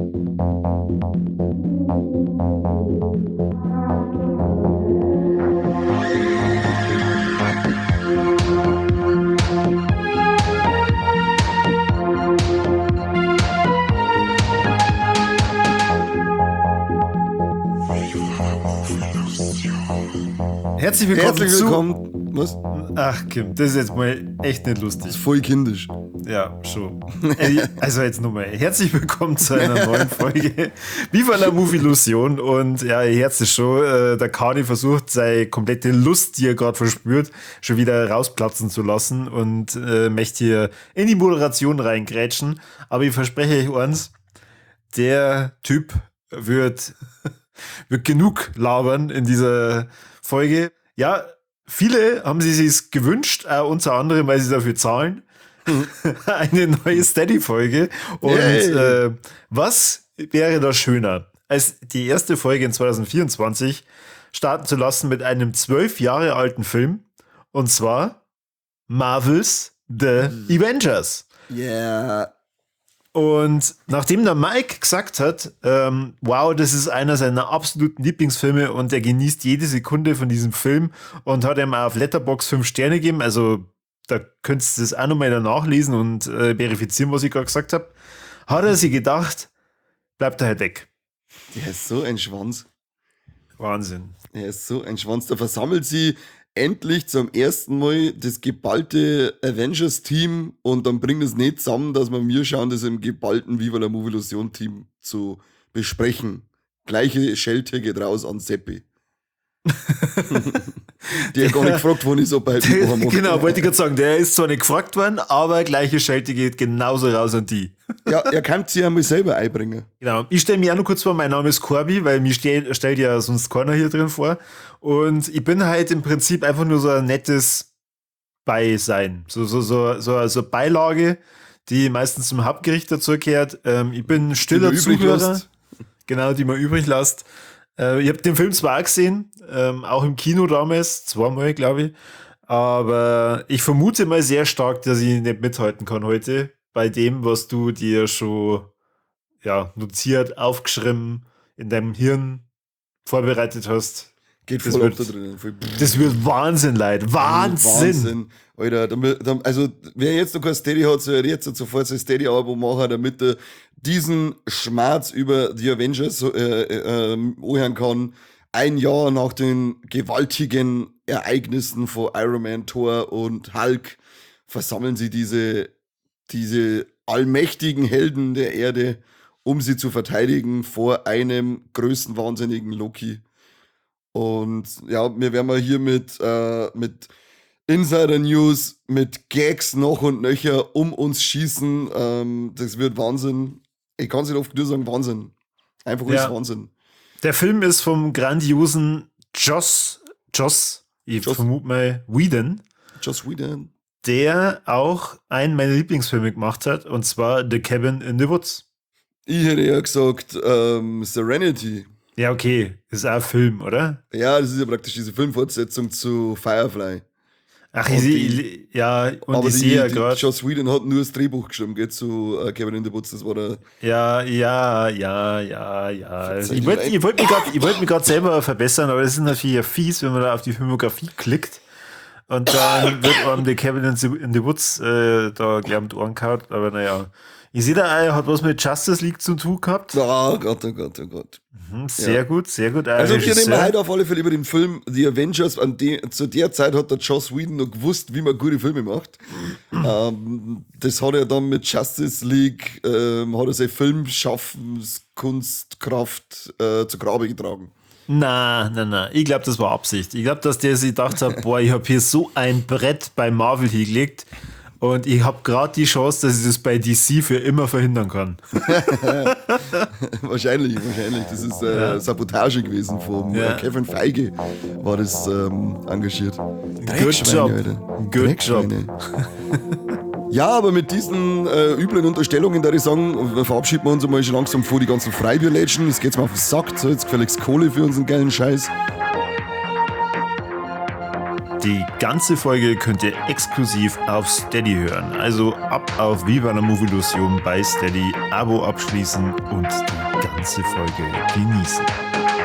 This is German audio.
Herzlich willkommen. Was? Ach Kim, das ist jetzt mal echt nicht lustig. Das ist voll kindisch. Ja, schon. Also jetzt nochmal. Herzlich willkommen zu einer neuen Folge Viva la Movie-Illusion. Und ja, ihr Herz ist schon, der Kani versucht, seine komplette Lust, die er gerade verspürt, schon wieder rausplatzen zu lassen und möchte hier in die Moderation reingrätschen. Aber ich verspreche euch eins, der Typ wird genug labern in dieser Folge. Ja, viele haben sie sich gewünscht, unter anderem, weil sie dafür zahlen. Eine neue Steady-Folge. Und was wäre da schöner, als die erste Folge in 2024 starten zu lassen mit einem 12 Jahre alten Film. Und zwar Marvel's The Avengers. Yeah. Und nachdem der Mike gesagt hat, wow, das ist einer seiner absoluten Lieblingsfilme und er genießt jede Sekunde von diesem Film und hat ihm auf Letterboxd 5 Sterne gegeben, also da könntest du das auch nochmal danach lesen und verifizieren, was ich gerade gesagt habe, hat er sich gedacht, bleibt er halt weg. Der ist so ein Schwanz. Wahnsinn. Der ist so ein Schwanz. Da versammelt sie endlich zum ersten Mal das geballte Avengers-Team und dann bringt es nicht zusammen, dass wir mir schauen, das im geballten Viva la Movie-Illusion-Team zu besprechen. Gleiche Schelte geht raus an Seppi. Die hat gar nicht gefragt, wann ich so bei ihm Genau, wollte ich gerade sagen, der ist zwar nicht gefragt worden, aber gleiche Schelte geht genauso raus an die. Ja, er kann sich einmal selber einbringen. Genau, ich stelle mich auch noch kurz vor, mein Name ist Corby, weil mir stellt ja sonst keiner hier drin vor. Und ich bin halt im Prinzip einfach nur so ein nettes Beisein. So Beilage, die meistens zum Hauptgericht dazugehört. Ich bin stiller Zuhörer. Genau, die man übrig lässt. Ich habe den Film zwar auch gesehen, auch im Kino damals, 2-mal, glaube ich. Aber ich vermute mal sehr stark, dass ich nicht mithalten kann heute bei dem, was du dir schon notiert, aufgeschrieben, in deinem Hirn vorbereitet hast. Geht voll ab da drinnen. Das wird Wahnsinn, Leute. Wahnsinn. Alter, also wer jetzt noch kein Steady hat, soll jetzt sofort sein Steady-Abo machen, damit er diesen Schmerz über die Avengers anhören kann. Ein Jahr nach den gewaltigen Ereignissen von Iron Man, Thor und Hulk versammeln sie diese allmächtigen Helden der Erde, um sie zu verteidigen vor einem größten wahnsinnigen Loki. Und ja, wir werden mal hier mit Insider-News, mit Gags noch und nöcher um uns schießen. Das wird Wahnsinn. Ich kann es nicht oft nur sagen, Wahnsinn. Einfach ist Wahnsinn. Der Film ist vom grandiosen Joss, vermute mal, Whedon. Joss Whedon. Der auch einen meiner Lieblingsfilme gemacht hat, und zwar The Cabin in the Woods. Ich hätte ja gesagt, Serenity. Ja, okay, ist auch ein Film, oder? Ja, das ist ja praktisch diese Filmfortsetzung zu Firefly. Ach, ich sehe ja gerade. Joss Whedon hat nur das Drehbuch geschrieben, geht zu Cabin in the Woods, das war der. Ja. Ich wollte mich gerade selber verbessern, aber das ist natürlich ja fies, wenn man da auf die Filmografie klickt und dann wird einem der Cabin in the Woods da gleich mit Ohren gehauen, aber naja. Ich sehe da, er hat was mit Justice League zu tun gehabt. Oh Gott, oh Gott, oh Gott. Sehr gut. Also wir reden heute auf alle Fälle über den Film The Avengers. Zu der Zeit hat der Joss Whedon noch gewusst, wie man gute Filme macht. Das hat er dann mit Justice League, hat er seine Filmschaffenskunstkraft zu Grabe getragen. Na. Ich glaube, das war Absicht. Ich glaube, dass der sich gedacht hat, boah, ich habe hier so ein Brett bei Marvel hingelegt. Und ich habe gerade die Chance, dass ich das bei DC für immer verhindern kann. Wahrscheinlich. Das ist Sabotage gewesen von Kevin Feige, war das engagiert. Good Job. Ja, aber mit diesen üblen Unterstellungen, da ich sagen, verabschieden wir uns mal schon langsam vor die ganzen Freibier-Lädchen. Jetzt geht's mal auf den Sack, so jetzt gefälligst Kohle für unseren geilen Scheiß. Die ganze Folge könnt ihr exklusiv auf Steady hören. Also ab auf Viva la Movilusion bei Steady, Abo abschließen und die ganze Folge genießen.